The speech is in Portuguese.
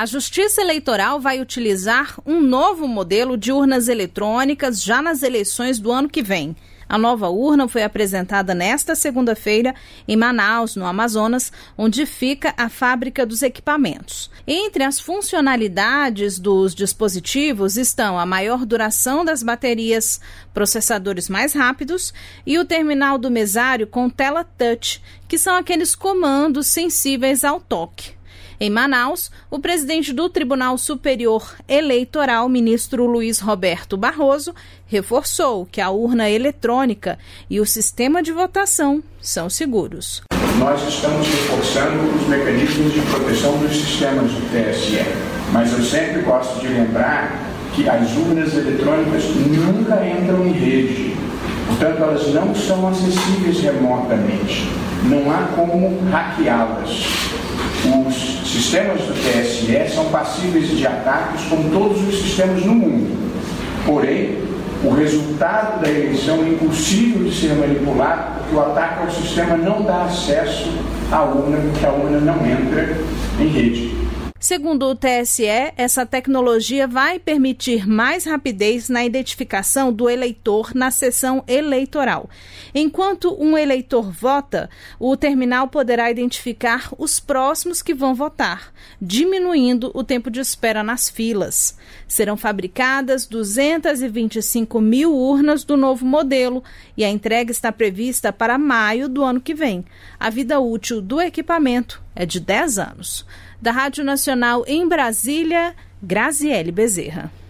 A Justiça Eleitoral vai utilizar um novo modelo de urnas eletrônicas já nas eleições do ano que vem. A nova urna foi apresentada nesta segunda-feira em Manaus, no Amazonas, onde fica a fábrica dos equipamentos. Entre as funcionalidades dos dispositivos estão a maior duração das baterias, processadores mais rápidos e o terminal do mesário com tela touch, que são aqueles comandos sensíveis ao toque. Em Manaus, o presidente do Tribunal Superior Eleitoral, ministro Luiz Roberto Barroso, reforçou que a urna eletrônica e o sistema de votação são seguros. Nós estamos reforçando os mecanismos de proteção dos sistemas do TSE, mas eu sempre gosto de lembrar que as urnas eletrônicas nunca entram em rede, portanto elas não são acessíveis remotamente, não há como hackeá-las. Os sistemas do TSE são passíveis de ataques como todos os sistemas no mundo. Porém, o resultado da eleição é impossível de ser manipulado porque o ataque ao sistema não dá acesso à urna, porque a urna não entra em rede. Segundo o TSE, essa tecnologia vai permitir mais rapidez na identificação do eleitor na sessão eleitoral. Enquanto um eleitor vota, o terminal poderá identificar os próximos que vão votar, diminuindo o tempo de espera nas filas. Serão fabricadas 225 mil urnas do novo modelo e a entrega está prevista para maio do ano que vem. A vida útil do equipamento é de 10 anos. Da Rádio Nacional em Brasília, Graziele Bezerra.